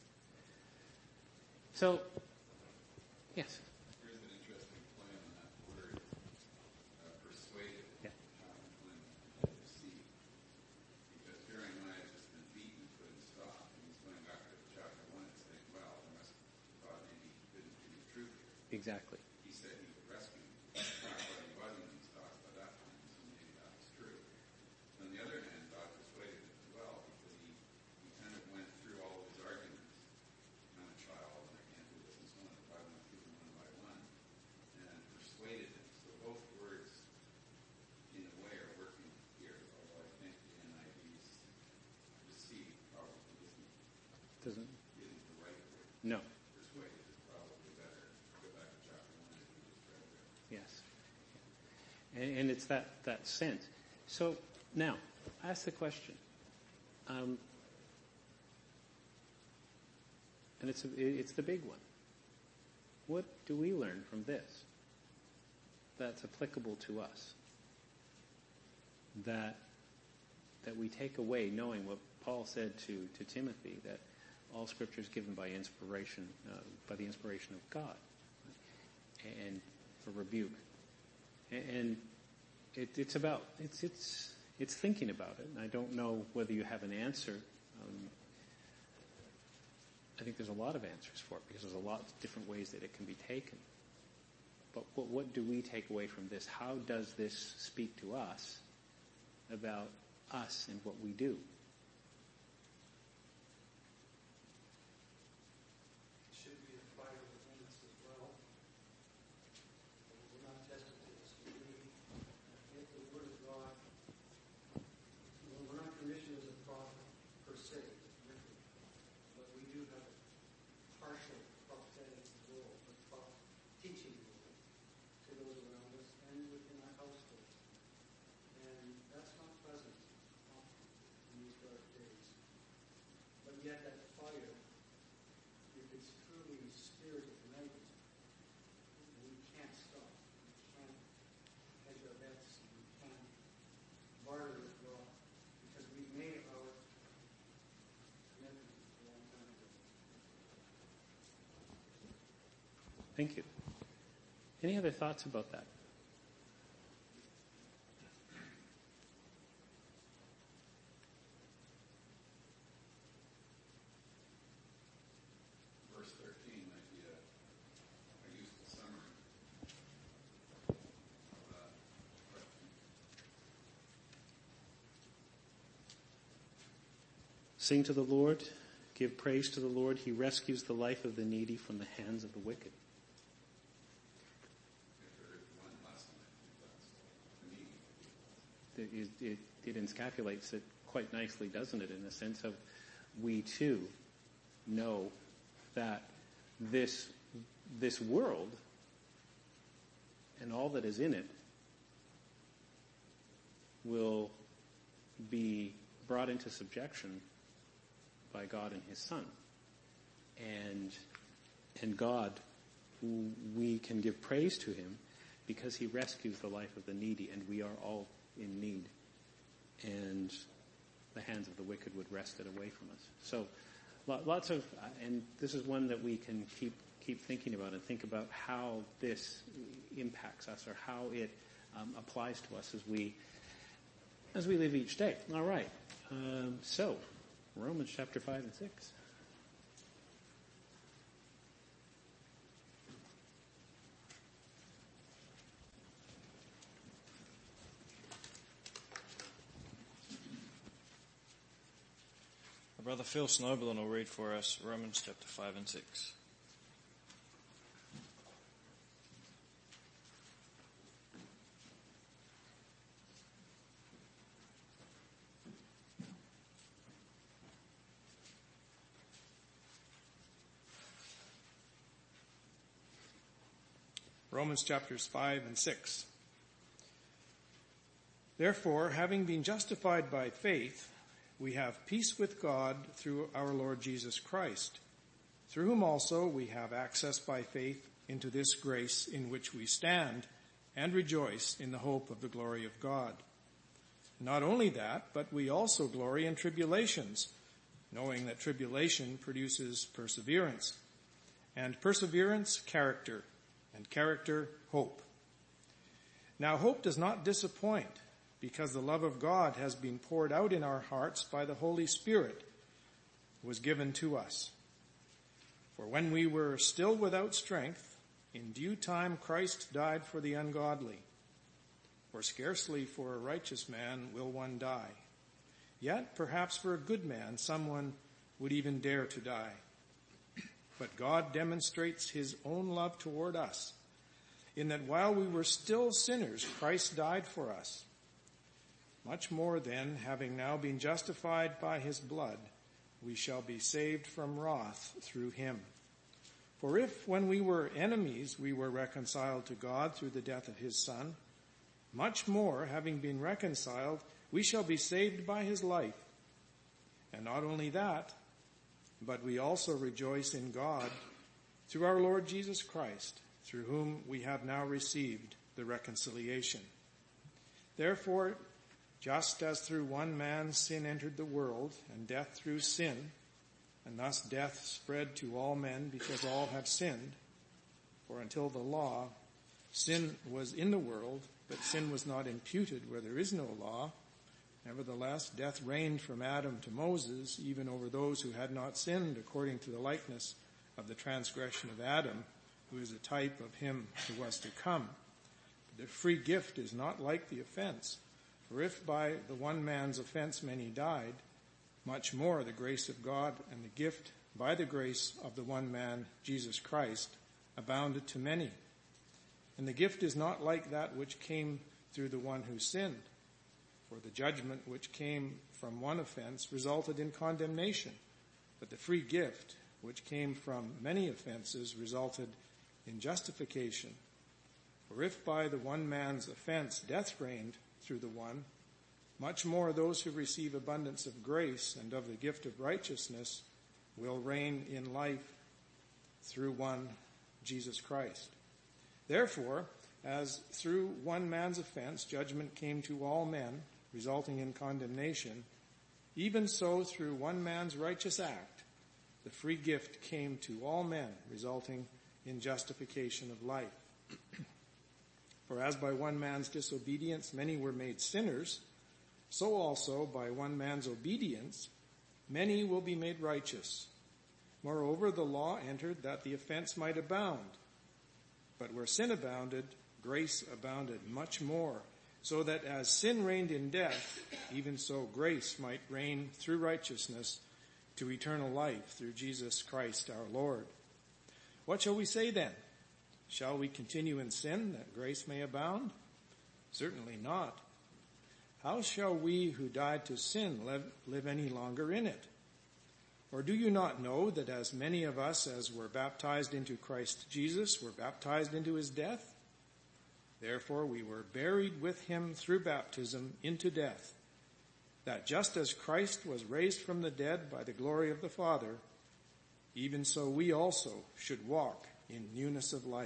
[SPEAKER 2] So, yes.
[SPEAKER 4] Here's an interesting play on that word, uh, persuaded,
[SPEAKER 2] Yeah.
[SPEAKER 4] um, when deceived. Because Jeremiah has just been beaten and put in stock, and he's going back to chapter one and saying, well, there must have thought maybe he couldn't do the truth here.
[SPEAKER 2] Exactly.
[SPEAKER 4] He said he would rescue me. Not that he wasn't in stock by that time, so maybe that was true. On the other hand, God persuaded him as well, because he, he kind of went through all of his arguments. I'm a child, and I can't do this and so on. If I went through them one by one, and for
[SPEAKER 2] Yes. And, and it's that, that sense. So now, ask the question. Um, and it's, a, it's the big one. What do we learn from this that's applicable to us? That that we take away, knowing what Paul said to, to Timothy, that all Scripture is given by inspiration, uh, by the inspiration of God, and for rebuke. And it, it's about it's it's it's thinking about it. And I don't know whether you have an answer. Um, I think there's a lot of answers for it because there's a lot of different ways that it can be taken. But what, what do we take away from this? How does this speak to us about us and what we do?
[SPEAKER 3] It should be a fire within us as well. We're not tested to this degree. If the Word of God, well, we're not commissioned as a prophet per se, but we do have a partial prophetic role, a prophet teaching role to those around us and within our household. And that's not pleasant often in these dark days. But yet that fire, if it's truly spirit ignited, we can't stop. We can't hedge our bets. We can't barter with God because we've made our commitment a long time ago.
[SPEAKER 2] Thank you. Any other thoughts about that?
[SPEAKER 4] Verse thirteen might be a, a useful summary of that question.
[SPEAKER 2] Sing to the Lord, give praise to the Lord. He rescues the life of the needy from the hands of the wicked.
[SPEAKER 4] If there is one lesson, I think that's the need.
[SPEAKER 2] It, it, it encapsulates it quite nicely, doesn't it, in the sense of we too know that this, this world and all that is in it will be brought into subjection by God and His Son. And, and God, we can give praise to Him because He rescues the life of the needy, and we are all in need. And the hands of the wicked would wrest it away from us. So lots of, and this is one that we can keep keep thinking about and think about how this impacts us or how it um, applies to us as we as we live each day. All right. Um, so Romans chapter five and six.
[SPEAKER 1] Brother Phil Snowbelin will read for us Romans chapter five and six.
[SPEAKER 5] Romans chapters five and six. Therefore, having been justified by faith, we have peace with God through our Lord Jesus Christ, through whom also we have access by faith into this grace in which we stand and rejoice in the hope of the glory of God. Not only that, but we also glory in tribulations, knowing that tribulation produces perseverance, and perseverance, character, and character, hope. Now hope does not disappoint, because the love of God has been poured out in our hearts by the Holy Spirit who was given to us. For when we were still without strength, in due time Christ died for the ungodly. For scarcely for a righteous man will one die. Yet perhaps for a good man someone would even dare to die. But God demonstrates His own love toward us, in that while we were still sinners, Christ died for us. Much more then, having now been justified by His blood, we shall be saved from wrath through Him. For if, when we were enemies, we were reconciled to God through the death of his Son, much more, having been reconciled, we shall be saved by his life. And not only that, but we also rejoice in God through our Lord Jesus Christ, through whom we have now received the reconciliation. Therefore, just as through one man sin entered the world, and death through sin, and thus death spread to all men because all have sinned, for until the law, sin was in the world, but sin was not imputed where there is no law. Nevertheless, death reigned from Adam to Moses, even over those who had not sinned, according to the likeness of the transgression of Adam, who is a type of him who was to come. But the free gift is not like the offense. For if by the one man's offense many died, much more the grace of God and the gift by the grace of the one man, Jesus Christ, abounded to many. And the gift is not like that which came through the one who sinned. For the judgment which came from one offense resulted in condemnation, but the free gift which came from many offenses resulted in justification. For if by the one man's offense death reigned through the one, much more those who receive abundance of grace and of the gift of righteousness will reign in life through one, Jesus Christ. Therefore, as through one man's offense judgment came to all men, resulting in condemnation, even so through one man's righteous act, the free gift came to all men, resulting in justification of life. For as by one man's disobedience many were made sinners, so also by one man's obedience many will be made righteous. Moreover, the law entered that the offense might abound. But where sin abounded, grace abounded much more, so that as sin reigned in death, even so grace might reign through righteousness to eternal life through Jesus Christ our Lord. What shall we say then? Shall we continue in sin that grace may abound? Certainly not. How shall we who died to sin live, live any longer in it? Or do you not know that as many of us as were baptized into Christ Jesus were baptized into his death? Therefore we were buried with him through baptism into death, that just as Christ was raised from the dead by the glory of the Father, even so we also should walk in newness of life.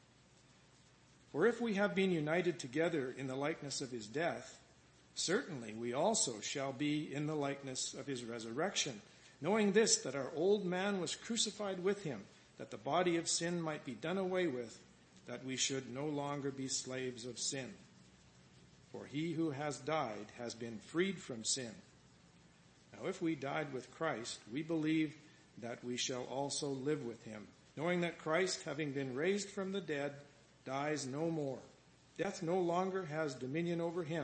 [SPEAKER 5] For if we have been united together in the likeness of his death, certainly we also shall be in the likeness of his resurrection, knowing this, that our old man was crucified with him, that the body of sin might be done away with, that we should no longer be slaves of sin. For he who has died has been freed from sin. Now if we died with Christ, we believe that we shall also live with him, knowing that Christ, having been raised from the dead, dies no more. Death no longer has dominion over him.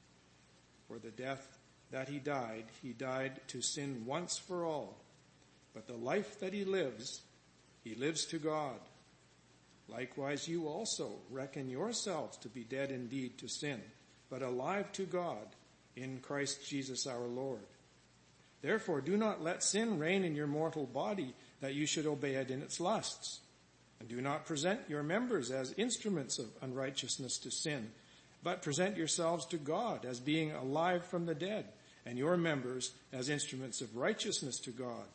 [SPEAKER 5] For the death that he died, he died to sin once for all. But the life that he lives, he lives to God. Likewise, you also reckon yourselves to be dead indeed to sin, but alive to God in Christ Jesus our Lord. Therefore, do not let sin reign in your mortal body, that you should obey it in its lusts. And do not present your members as instruments of unrighteousness to sin, but present yourselves to God as being alive from the dead, and your members as instruments of righteousness to God.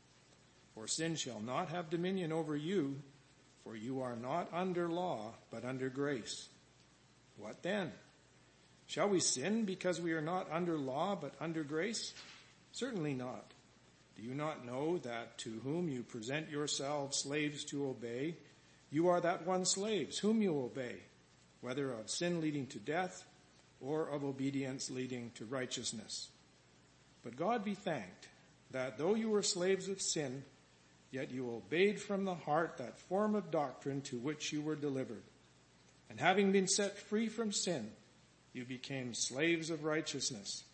[SPEAKER 5] For sin shall not have dominion over you, for you are not under law, but under grace. What then? Shall we sin because we are not under law, but under grace? Certainly not. Do you not know that to whom you present yourselves slaves to obey, you are that one slaves whom you obey, whether of sin leading to death or of obedience leading to righteousness? But God be thanked that though you were slaves of sin, yet you obeyed from the heart that form of doctrine to which you were delivered. And having been set free from sin, you became slaves of righteousness.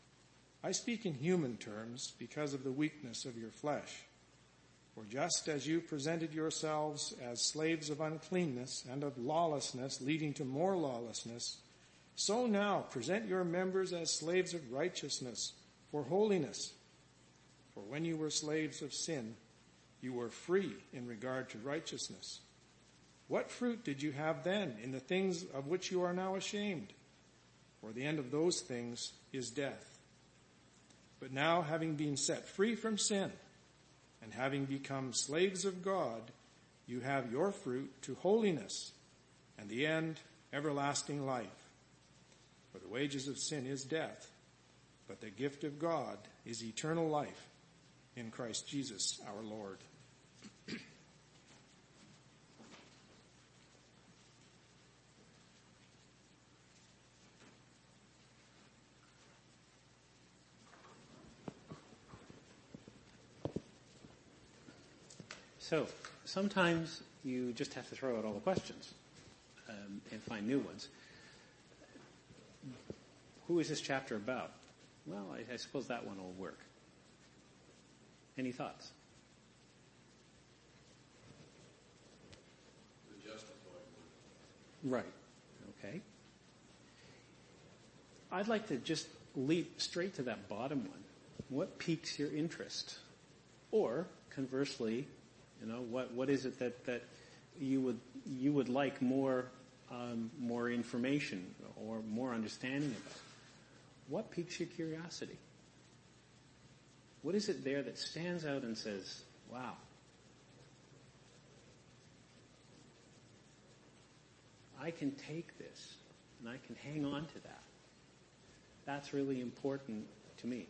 [SPEAKER 5] I speak in human terms because of the weakness of your flesh. For just as you presented yourselves as slaves of uncleanness and of lawlessness leading to more lawlessness, so now present your members as slaves of righteousness for holiness. For when you were slaves of sin,
[SPEAKER 9] you were free in regard to righteousness. What fruit did you have then in the things of which you are now ashamed? For the end of those things is death. But now, having been set free from sin and having become slaves of God, you have your fruit to holiness, and the end, everlasting life. For the wages of sin is death, but the gift of God is eternal life in Christ Jesus our Lord.
[SPEAKER 2] So sometimes you just have to throw out all the questions um, and find new ones. Who is this chapter about? Well, I, I suppose that one will work. Any thoughts?
[SPEAKER 4] The justified one.
[SPEAKER 2] Right. Okay. I'd like to just leap straight to that bottom one. What piques your interest? Or, conversely, you know, what, what is it that, that you would you would like more um, more information or more understanding about? What piques your curiosity? What is it there that stands out and says, wow? I can take this and I can hang on to that. That's really important to me.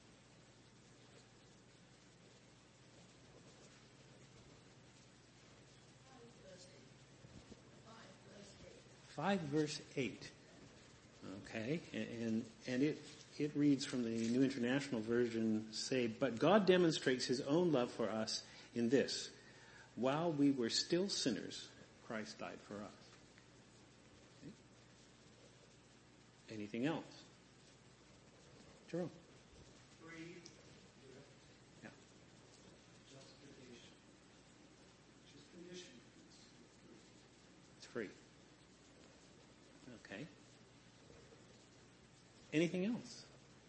[SPEAKER 2] Five verse eight. Okay, and and it it reads from the New International Version, say, but God demonstrates his own love for us in this: while we were still sinners, Christ died for us. Okay. Anything else? Jerome?
[SPEAKER 7] Free.
[SPEAKER 2] Yeah.
[SPEAKER 7] Justification. Just condition.
[SPEAKER 2] It's free. Okay. Anything else?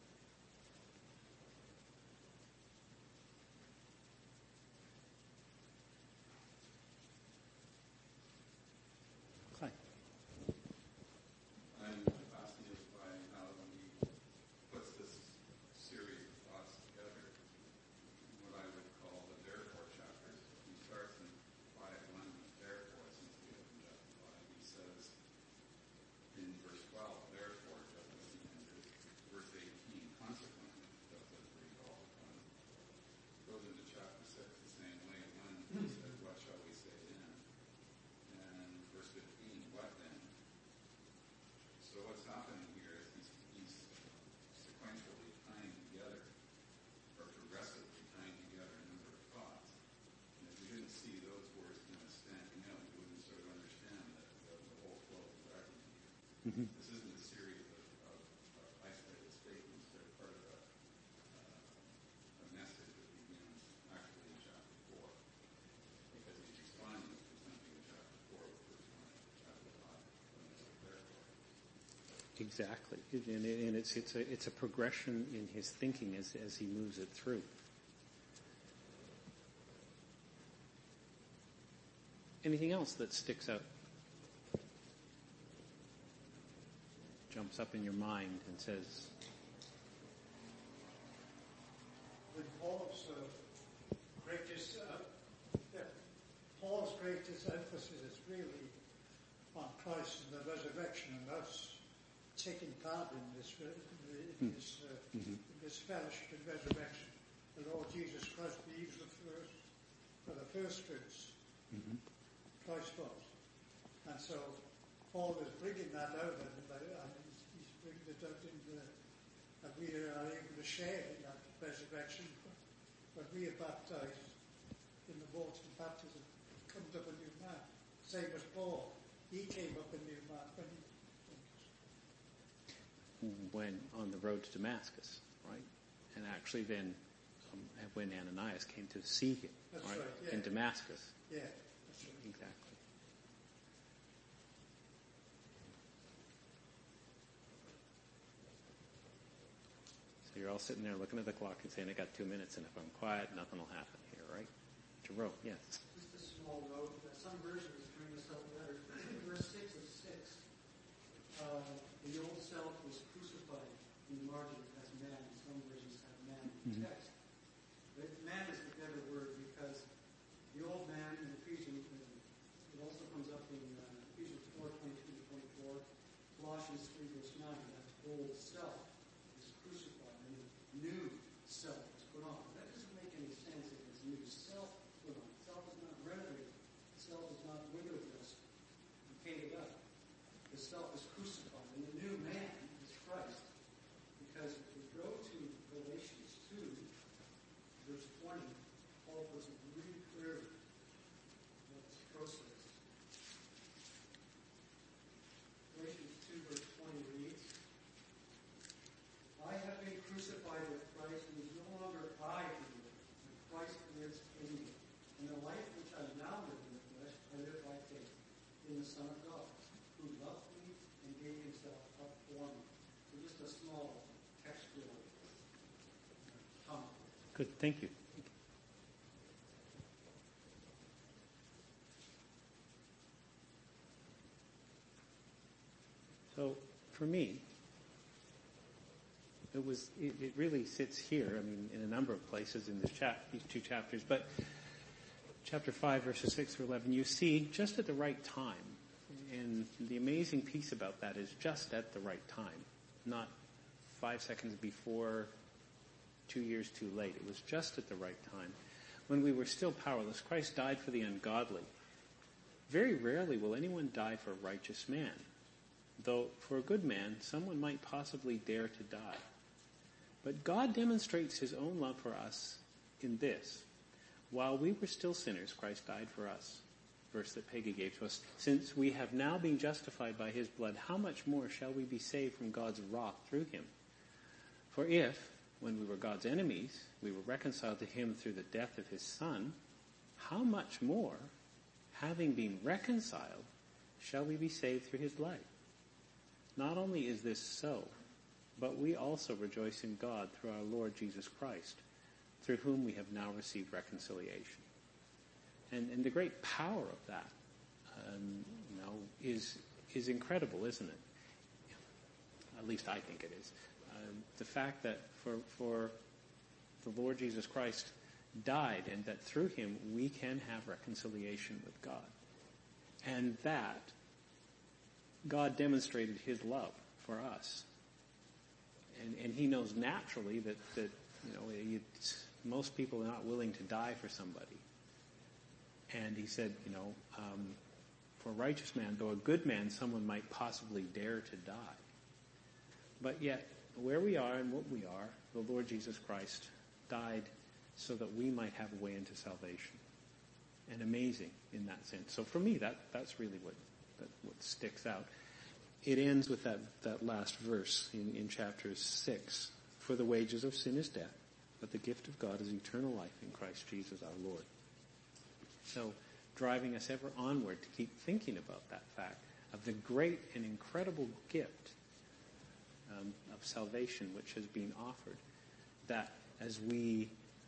[SPEAKER 2] Clyde?
[SPEAKER 4] I'm fascinated by how he puts this series of thoughts together, what I would call the therefore chapters. He starts in five one, therefore, since we have been justified. He says in verse twelve, therefore, just as he ended. Verse eighteen, consequently, just as we all done. Goes into chapter six the same way. When he says, what shall we say then? And verse fifteen, what then? So what's happening here is he's, he's sequentially tying together, or progressively tying together a number of thoughts. And if we didn't see those words kind of standing out, we wouldn't sort of understand that the, the whole flow is actually here.
[SPEAKER 2] Mm-hmm.
[SPEAKER 4] This isn't a series of, of, of isolated statements. They're part of a, uh, a message that begins actually in chapter four. Because he's responding to something in chapter four with verse one of chapter five. When they say therefore.
[SPEAKER 2] Exactly. And, and it's, it's, a, it's a progression in his thinking as, as he moves it through. Anything else that sticks out? Jumps up in your mind and says,
[SPEAKER 7] With Paul's uh, greatest, uh, yeah, Paul's greatest emphasis is really on Christ and the resurrection, and us taking part in this in this, uh,
[SPEAKER 2] mm-hmm.
[SPEAKER 7] in this fellowship and resurrection. The Lord Jesus Christ, he was the first, for the first fruits.
[SPEAKER 2] mm-hmm.
[SPEAKER 7] Christ was, and so Paul is bringing that out, and, and he's, he's bringing it out in the, and we are able to share in that resurrection. When we are baptized in the water of baptism, comes up a new man. Same as Paul, he came up a new man when he
[SPEAKER 2] when on the road to Damascus, right? And actually then um, when Ananias came to see him,
[SPEAKER 7] That's
[SPEAKER 2] right,
[SPEAKER 7] right, yeah.
[SPEAKER 2] in Damascus.
[SPEAKER 7] Yeah, that's right.
[SPEAKER 2] Exactly. So you're all sitting there looking at the clock and saying, I got two minutes, and if I'm quiet, nothing will happen here, right? Sister Rowe, yes.
[SPEAKER 7] Just a small note. Uh, some versions bring this up better. Verse six of six. Uh, the old self was crucified in the margin as man. Some versions have man in the
[SPEAKER 2] Mhm.
[SPEAKER 7] text. But man is the better word because the old man in Ephesians, uh, it also comes up in uh, Ephesians four, twenty-two to twenty-four, Colossians three, verse nine, that old self is crucified and the new self is put on. That doesn't make any sense if it's new self put on. Self is not renovated. Self is not withered and painted up. The self is crucified, and the new man is Christ. Because if we go to Galatians two, verse twenty, Paul puts it really clearly what this process. Galatians two, verse twenty reads, I have been crucified with Christ, and it is no longer I who live, but Christ lives in me. And the life which I now live in the flesh, I live by faith in the Son of God, who loved me and gave himself up for me. So just a small textual comment.
[SPEAKER 2] Good, thank you. So, for me, it was it, it really sits here. I mean, in a number of places in this chap these two chapters, but chapter five, verses six through eleven, you see just at the right time. And the amazing piece about that is just at the right time, not five seconds before, two years too late. It was just at the right time. When we were still powerless, Christ died for the ungodly. Very rarely will anyone die for a righteous man, though for a good man, someone might possibly dare to die. But God demonstrates his own love for us in this. While we were still sinners, Christ died for us. Verse that Peggy gave to us. Since we have now been justified by his blood, how much more shall we be saved from God's wrath through him? For if, when we were God's enemies, we were reconciled to him through the death of his Son, how much more, having been reconciled, shall we be saved through his life? Not only is this so, but we also rejoice in God through our Lord Jesus Christ, through whom we have now received reconciliation. And, and the great power of that, um, you know, is is incredible, isn't it? At least I think it is. Um, the fact that for for the Lord Jesus Christ died, and that through him we can have reconciliation with God, and that God demonstrated his love for us, and and he knows naturally that that you know it's, most people are not willing to die for somebody. And he said, you know, um, for a righteous man, though a good man, someone might possibly dare to die. But yet, where we are and what we are, the Lord Jesus Christ died so that we might have a way into salvation. And amazing in that sense. So for me, that, that's really what, that, what sticks out. It ends with that, that last verse in, in chapter six. For the wages of sin is death, but the gift of God is eternal life in Christ Jesus our Lord. So, driving us ever onward to keep thinking about that fact of the great and incredible gift um, of salvation which has been offered, that as we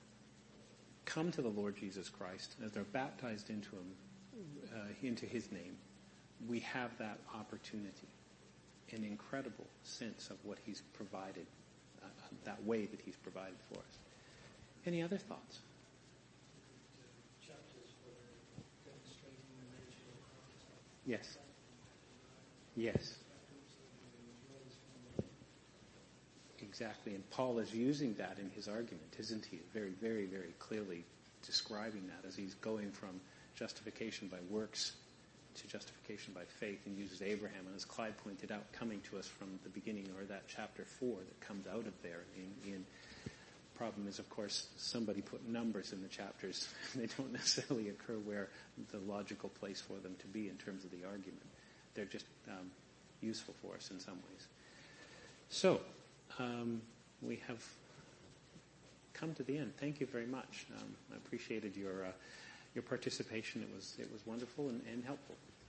[SPEAKER 2] come to the Lord Jesus Christ, as they're baptized into him, uh, into his name, we have that opportunity, an incredible sense of what he's provided, uh, that way that he's provided for us. Any other thoughts? Yes. Yes. Exactly. And Paul is using that in his argument, isn't he? Very, very, very clearly describing that as he's going from justification by works to justification by faith, and uses Abraham, and as Clyde pointed out, coming to us from the beginning, or that chapter four that comes out of there. In, in problem is, of course, somebody put numbers in the chapters. They don't necessarily occur where the logical place for them to be in terms of the argument. They're just um, useful for us in some ways. So, um, we have come to the end. Thank you very much. Um, I appreciated your uh, your participation. It was it was wonderful and, and helpful.